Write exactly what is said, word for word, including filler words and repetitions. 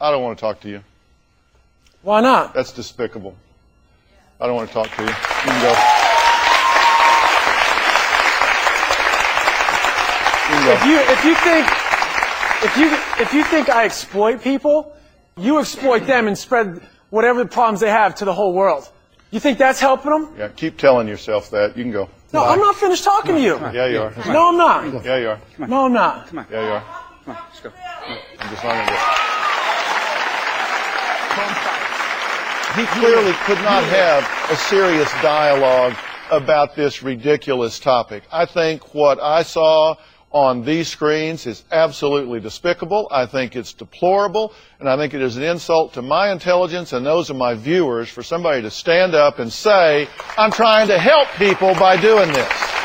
I don't want to talk to you. Why not? That's despicable. I don't want to talk to you. You can go. You can go. If you if you think if you if you think I exploit people, you exploit them and spread whatever the problems they have to the whole world. You think that's helping them? Yeah, keep telling yourself that. You can go. No, Bye. I'm not finished talking to you. Yeah, you are. No, I'm not. Yeah, you are. No, I'm not. Come on. Yeah, you are. Come on, let's go. I'm just not going to go. He clearly could not have a serious dialogue about this ridiculous topic. I think what I saw on these screens is absolutely despicable. I think it's deplorable, and I think it is an insult to my intelligence and those of my viewers for somebody to stand up and say, I'm trying to help people by doing this.